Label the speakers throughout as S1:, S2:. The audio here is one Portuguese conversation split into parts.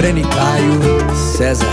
S1: Lorena e Caio César.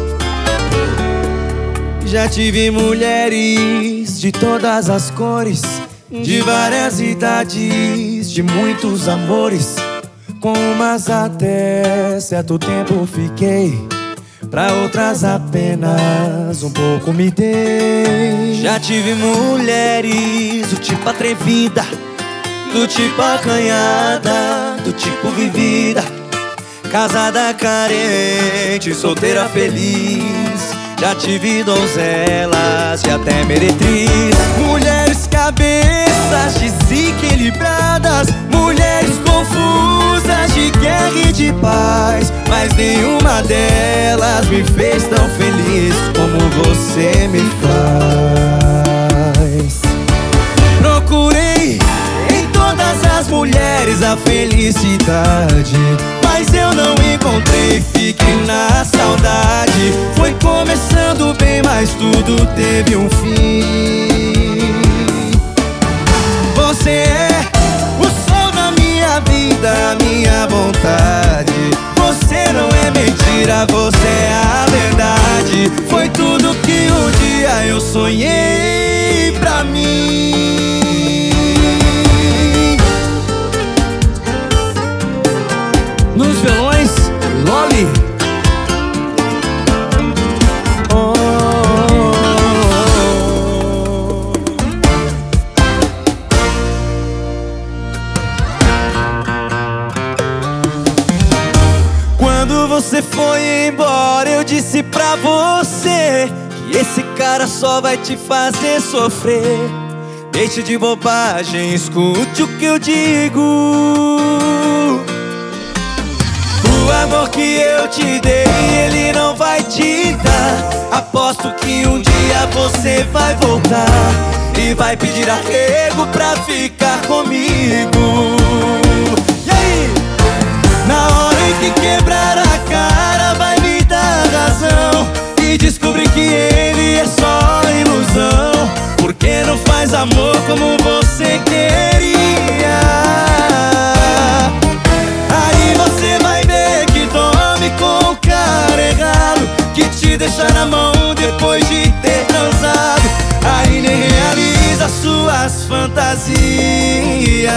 S1: Já tive mulheres de todas as cores, de várias idades, de muitos amores. Com umas até certo tempo fiquei, pra outras apenas um pouco me dei. Já tive mulheres do tipo atrevida, do tipo acanhada, do tipo vivida, casada carente, solteira feliz. Já tive donzelas e até meretriz. Mulheres cabeças desequilibradas, mulheres confusas de guerra e de paz, mas nenhuma delas me fez tão feliz como você me faz. Procurei em todas as mulheres a felicidade, mas eu não encontrei, fiquei na saudade. Foi começando bem, mas tudo teve um fim. Você é o sol da minha vida, a minha vontade. Você não é mentira, você é a verdade. Foi tudo que um dia eu sonhei pra mim. Nos violões, Loli. Quando você foi embora, eu disse pra você que esse cara só vai te fazer sofrer. Deixe de bobagem, escute o que eu digo. O amor que eu te dei, ele não vai te dar. Aposto que um dia você vai voltar e vai pedir arrego pra ficar comigo. E aí? Na hora em que quebrar a cara, vai me dar razão e descobrir que ele é só ilusão, porque não faz amor como você queria. Aí você vai ver que dorme com o cara errado, que te deixa na mão depois de ter transado. Aí nem realiza suas fantasias.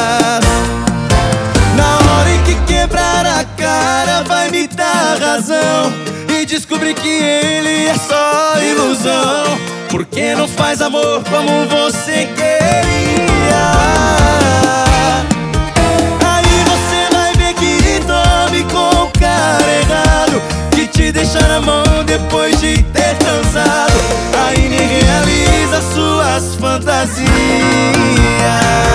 S1: Na hora em que quebrar a cara, vai me dar razão e descobrir que ele é só ilusão, porque não faz amor como você queria. Aí você vai ver que dorme com o cara errado, que te deixa na mão depois de ter transado. Aí nem realiza suas fantasias.